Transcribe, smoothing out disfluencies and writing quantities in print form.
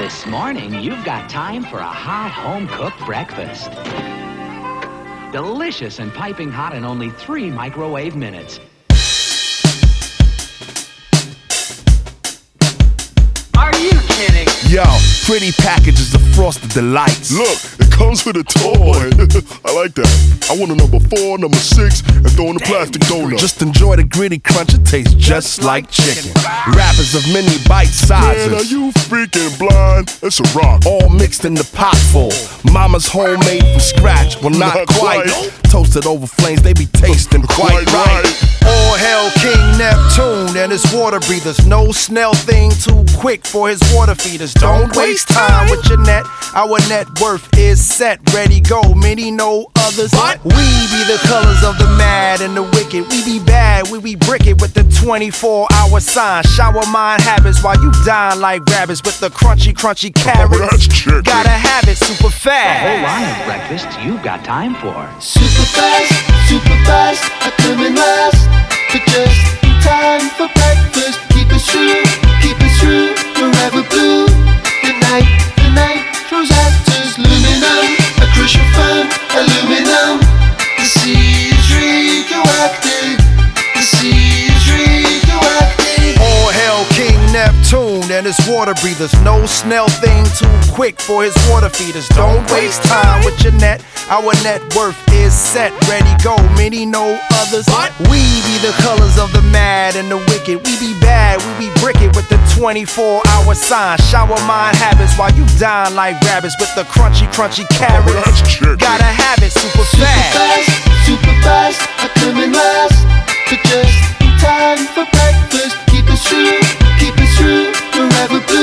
This morning, you've got time for a hot home-cooked breakfast. Delicious and piping hot in only 3 microwave minutes. Are you kidding? Yo, pretty packages of Frosted Delights. Look, it comes with a toy. I like that. I want a number 4, number 6, and throw in the plastic donut. Just enjoy the gritty crunch, it tastes just like chicken. Wrappers of many bite sizes. Man, are you freaking blind? It's a rock. All mixed in the pot full. Mama's homemade from scratch. Well, not quite. Toasted over flames, they be tasting quite right. All hail King Neptune and his water breathers. No snail thing too quick for his water feeders. Don't waste time with your net. Our net worth is set, ready, go. Many know others. We be the colors of the mad and the wicked. We be bad, we be brick it with the 24-hour sign. Shower mind habits while you dine like rabbits with the crunchy carrots. That's chicken. Gotta have it super fast. A whole line of breakfast you've got time for. Super fast, I come in last. But just in time for breakfast. Keep it true, forever blue. The night throws actors, luminum. A crucial firm, aluminum. The sea is radioactive. The sea is radioactive. All hail King Neptune and his water breathers. No snail thing too quick for his water feeders. Don't waste time with your net. Our net worth is set, ready, go. Many know others. We be the colors of the mad and the wicked. We be bad, we be brick it with the 24-hour sign. Shower mind habits while you dine like rabbits with the crunchy carrots. That's chicken. Gotta have it super fast. Super fast, I come in last. But just in time for breakfast. Keep it true, forever blue.